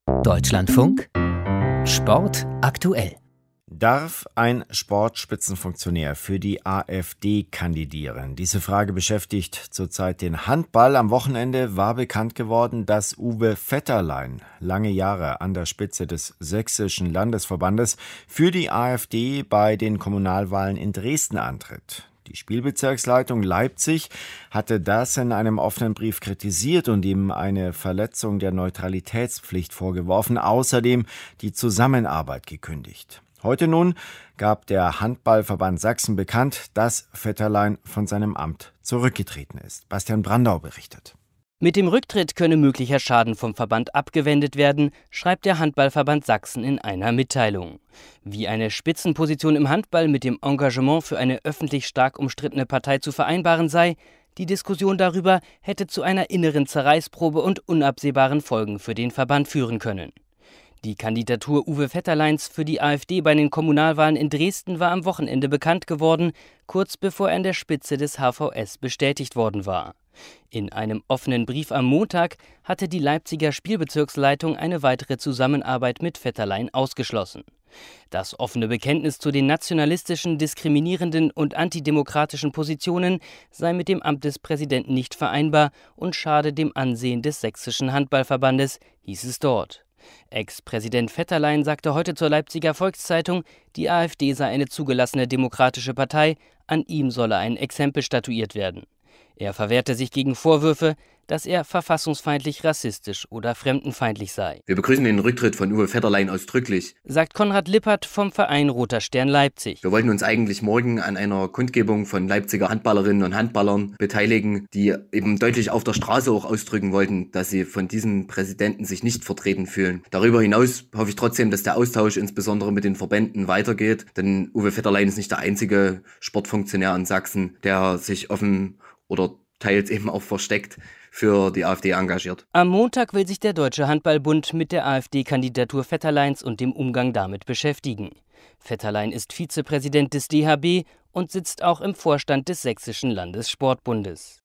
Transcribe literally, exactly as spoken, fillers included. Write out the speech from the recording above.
Deutschlandfunk Sport aktuell. Darf ein Sportspitzenfunktionär für die AfD kandidieren? Diese Frage beschäftigt zurzeit den Handball. Am Wochenende war bekannt geworden, dass Uwe Vetterlein, lange Jahre an der Spitze des sächsischen Landesverbandes, für die AfD bei den Kommunalwahlen in Dresden antritt. Die Spielbezirksleitung Leipzig hatte das in einem offenen Brief kritisiert und ihm eine Verletzung der Neutralitätspflicht vorgeworfen, außerdem die Zusammenarbeit gekündigt. Heute nun gab der Handballverband Sachsen bekannt, dass Vetterlein von seinem Amt zurückgetreten ist. Bastian Brandau berichtet. Mit dem Rücktritt könne möglicher Schaden vom Verband abgewendet werden, schreibt der Handballverband Sachsen in einer Mitteilung. Wie eine Spitzenposition im Handball mit dem Engagement für eine öffentlich stark umstrittene Partei zu vereinbaren sei, die Diskussion darüber hätte zu einer inneren Zerreißprobe und unabsehbaren Folgen für den Verband führen können. Die Kandidatur Uwe Vetterleins für die AfD bei den Kommunalwahlen in Dresden war am Wochenende bekannt geworden, kurz bevor er an der Spitze des H V S bestätigt worden war. In einem offenen Brief am Montag hatte die Leipziger Spielbezirksleitung eine weitere Zusammenarbeit mit Vetterlein ausgeschlossen. Das offene Bekenntnis zu den nationalistischen, diskriminierenden und antidemokratischen Positionen sei mit dem Amt des Präsidenten nicht vereinbar und schade dem Ansehen des sächsischen Handballverbandes, hieß es dort. Ex-Präsident Vetterlein sagte heute zur Leipziger Volkszeitung, die AfD sei eine zugelassene demokratische Partei, an ihm solle ein Exempel statuiert werden. Er verwehrte sich gegen Vorwürfe, dass er verfassungsfeindlich, rassistisch oder fremdenfeindlich sei. Wir begrüßen den Rücktritt von Uwe Vetterlein ausdrücklich, sagt Konrad Lippert vom Verein Roter Stern Leipzig. Wir wollten uns eigentlich morgen an einer Kundgebung von Leipziger Handballerinnen und Handballern beteiligen, die eben deutlich auf der Straße auch ausdrücken wollten, dass sie von diesem Präsidenten sich nicht vertreten fühlen. Darüber hinaus hoffe ich trotzdem, dass der Austausch insbesondere mit den Verbänden weitergeht, denn Uwe Vetterlein ist nicht der einzige Sportfunktionär in Sachsen, der sich offen oder teils eben auch versteckt für die AfD engagiert. Am Montag will sich der Deutsche Handballbund mit der AfD-Kandidatur Vetterleins und dem Umgang damit beschäftigen. Vetterlein ist Vizepräsident des D H B und sitzt auch im Vorstand des Sächsischen Landessportbundes.